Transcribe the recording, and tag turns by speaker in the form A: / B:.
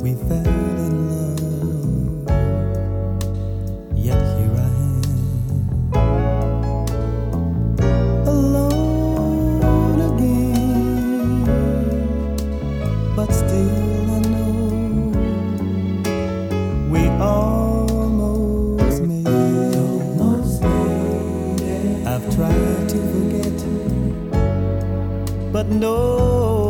A: We fell in love, yet here I am, alone again. But still I know we almost made it. I've tried to forget, but no.